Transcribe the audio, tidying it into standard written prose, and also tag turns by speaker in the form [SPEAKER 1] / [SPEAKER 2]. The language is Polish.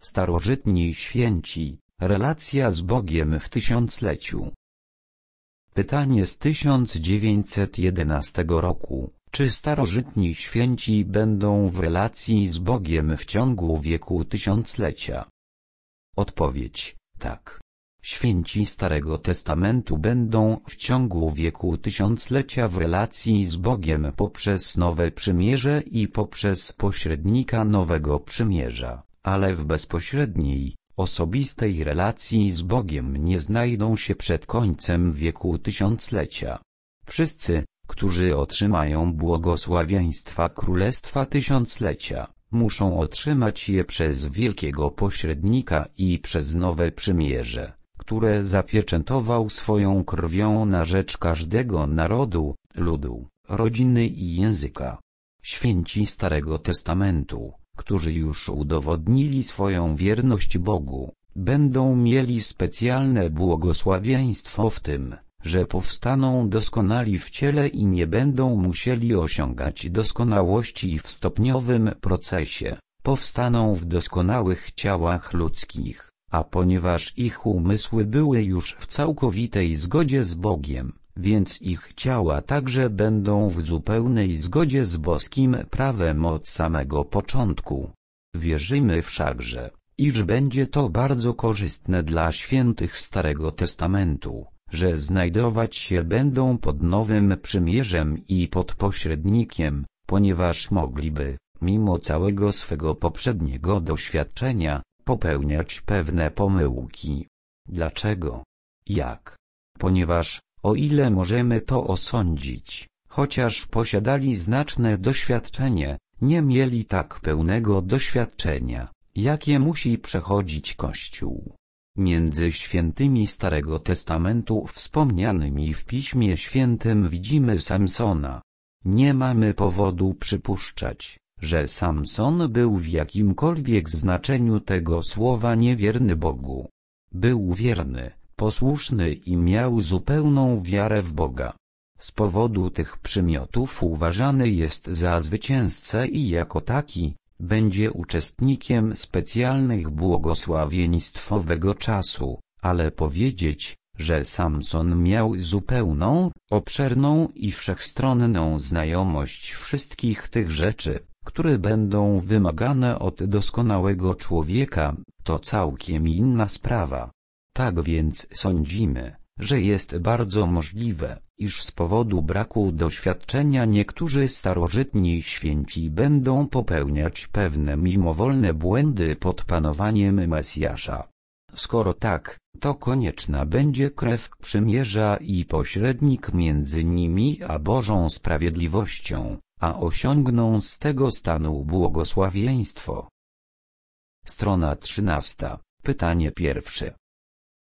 [SPEAKER 1] Starożytni święci, relacja z Bogiem w tysiącleciu. Pytanie z 1911 roku. Czy starożytni święci będą w relacji z Bogiem w ciągu wieku tysiąclecia? Odpowiedź: tak. Święci Starego Testamentu będą w ciągu wieku tysiąclecia w relacji z Bogiem poprzez Nowe Przymierze i poprzez pośrednika Nowego Przymierza, ale w bezpośredniej, osobistej relacji z Bogiem nie znajdą się przed końcem wieku tysiąclecia. Wszyscy, którzy otrzymają błogosławieństwa Królestwa Tysiąclecia, muszą otrzymać je przez wielkiego pośrednika i przez Nowe Przymierze, które zapieczętował swoją krwią na rzecz każdego narodu, ludu, rodziny i języka. Święci Starego Testamentu, którzy już udowodnili swoją wierność Bogu, będą mieli specjalne błogosławieństwo w tym, że powstaną doskonali w ciele i nie będą musieli osiągać doskonałości w stopniowym procesie, powstaną w doskonałych ciałach ludzkich, a ponieważ ich umysły były już w całkowitej zgodzie z Bogiem, więc ich ciała także będą w zupełnej zgodzie z boskim prawem od samego początku. Wierzymy wszakże, iż będzie to bardzo korzystne dla świętych Starego Testamentu, że znajdować się będą pod Nowym Przymierzem i pod pośrednikiem, ponieważ mogliby, mimo całego swego poprzedniego doświadczenia, popełniać pewne pomyłki. Dlaczego? Jak? Ponieważ, o ile możemy to osądzić, chociaż posiadali znaczne doświadczenie, nie mieli tak pełnego doświadczenia, jakie musi przechodzić Kościół. Między świętymi Starego Testamentu wspomnianymi w Piśmie Świętym widzimy Samsona. Nie mamy powodu przypuszczać, że Samson był w jakimkolwiek znaczeniu tego słowa niewierny Bogu. Był wierny, posłuszny i miał zupełną wiarę w Boga. Z powodu tych przymiotów uważany jest za zwycięzcę i jako taki będzie uczestnikiem specjalnych błogosławieństw owego czasu, ale powiedzieć, że Samson miał zupełną, obszerną i wszechstronną znajomość wszystkich tych rzeczy, które będą wymagane od doskonałego człowieka, to całkiem inna sprawa. Tak więc sądzimy, że jest bardzo możliwe, iż z powodu braku doświadczenia niektórzy starożytni święci będą popełniać pewne mimowolne błędy pod panowaniem Mesjasza. Skoro tak, to konieczna będzie krew przymierza i pośrednik między nimi a Bożą sprawiedliwością, a osiągną z tego stanu błogosławieństwo. Strona 13. Pytanie pierwsze.